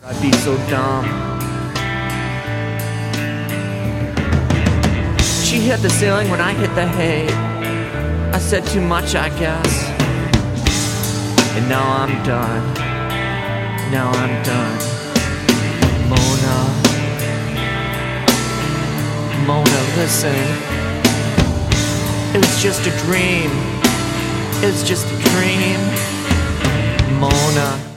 I'd be so dumb. She hit the ceiling when I hit the hay. I said too much, I guess. And now I'm done. Now I'm done. Mona, listen. It was just a dream. It was just a dream. Mona.